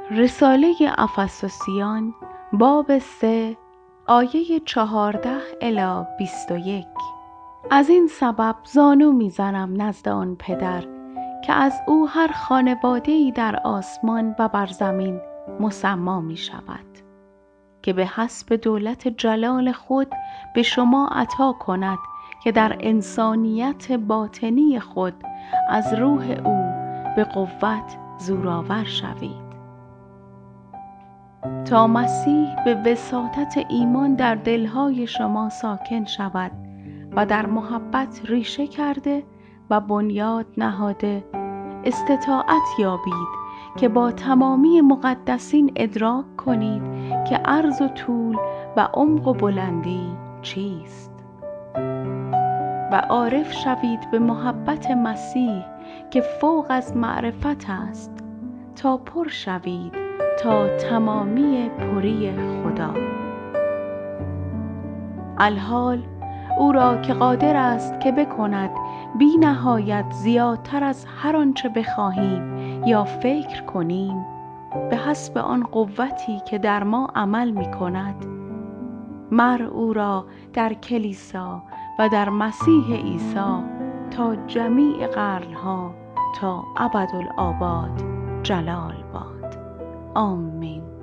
رساله افسوسیان باب 3 آیه 14 الی 21. از این سبب زانو میزنم نزد آن پدر که از او هر خانواده‌ای در آسمان و بر زمین مسمی می شود، که به حسب دولت جلال خود به شما عطا کند که در انسانیت باطنی خود از روح او به قوت زورآور شوید، تا مسیح به وساطت ایمان در دلهای شما ساکن شود و در محبت ریشه کرده و بنیاد نهاده استطاعت یابید که با تمامی مقدسین ادراک کنید که عرض و طول و عمق و بلندی چیست، و عارف شوید به محبت مسیح که فوق از معرفت است، تا پر شوید تا تمامی پری خدا. الحال او را که قادر است که بکند بی نهایت زیادتر از هر آنچه بخواهیم یا فکر کنیم، به حسب آن قوتی که در ما عمل می کند، او را در کلیسا و در مسیح عیسی تا جمیع قرنها تا ابدالآباد جلال باد. آمین.